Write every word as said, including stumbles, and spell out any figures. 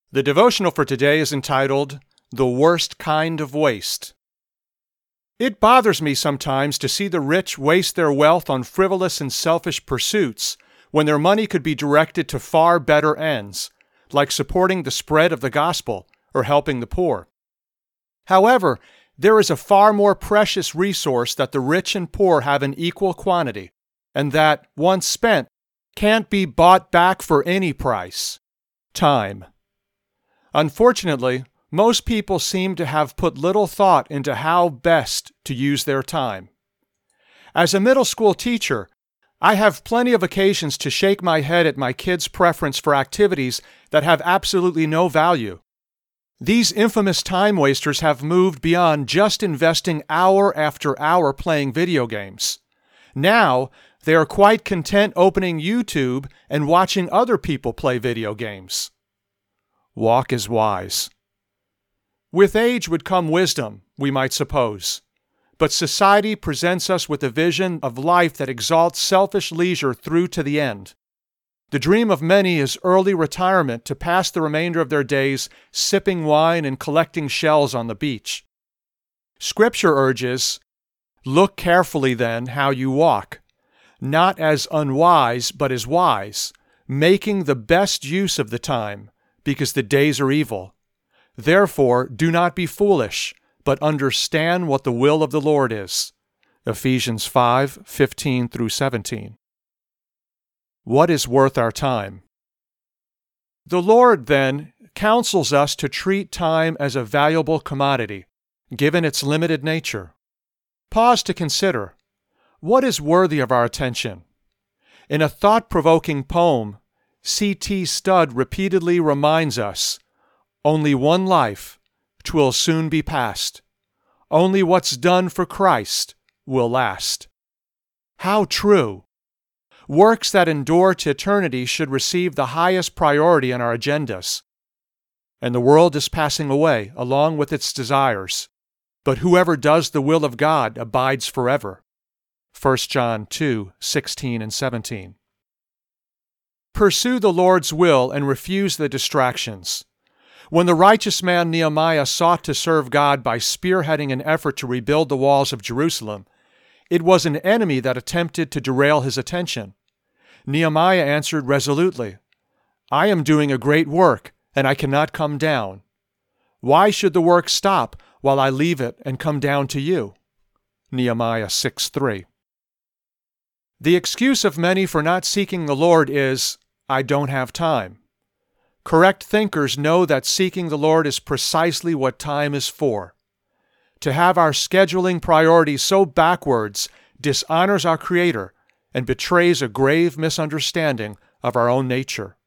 The devotional for today is entitled, The Worst Kind of Waste. It bothers me sometimes to see the rich waste their wealth on frivolous and selfish pursuits when their money could be directed to far better ends, like supporting the spread of the gospel or helping the poor. However, there is a far more precious resource that the rich and poor have in equal quantity, and that, once spent, can't be bought back for any price: time. Unfortunately, most people seem to have put little thought into how best to use their time. As a middle school teacher, I have plenty of occasions to shake my head at my kids' preference for activities that have absolutely no value. These infamous time wasters have moved beyond just investing hour after hour playing video games. Now, they are quite content opening YouTube and watching other people play video games. Walk is wise. With age would come wisdom, we might suppose. But society presents us with a vision of life that exalts selfish leisure through to the end. The dream of many is early retirement to pass the remainder of their days sipping wine and collecting shells on the beach. Scripture urges, "Look carefully then how you walk, not as unwise but as wise, making the best use of the time, because the days are evil. Therefore do not be foolish, but understand what the will of the Lord is." Ephesians five fifteen through seventeen. What is worth our time? The Lord, then, counsels us to treat time as a valuable commodity, given its limited nature. Pause to consider, what is worthy of our attention? In a thought-provoking poem, C T Studd repeatedly reminds us, "Only one life, 'twill soon be past. Only what's done for Christ will last." How true! Works that endure to eternity should receive the highest priority on our agendas. And the world is passing away, along with its desires. But whoever does the will of God abides forever. First John two sixteen and seventeen. Pursue the Lord's will and refuse the distractions. When the righteous man Nehemiah sought to serve God by spearheading an effort to rebuild the walls of Jerusalem, it was an enemy that attempted to derail his attention. Nehemiah answered resolutely, "I am doing a great work, and I cannot come down. Why should the work stop while I leave it and come down to you?" Nehemiah six three. The excuse of many for not seeking the Lord is, "I don't have time." Correct thinkers know that seeking the Lord is precisely what time is for. To have our scheduling priorities so backwards dishonors our Creator and betrays a grave misunderstanding of our own nature.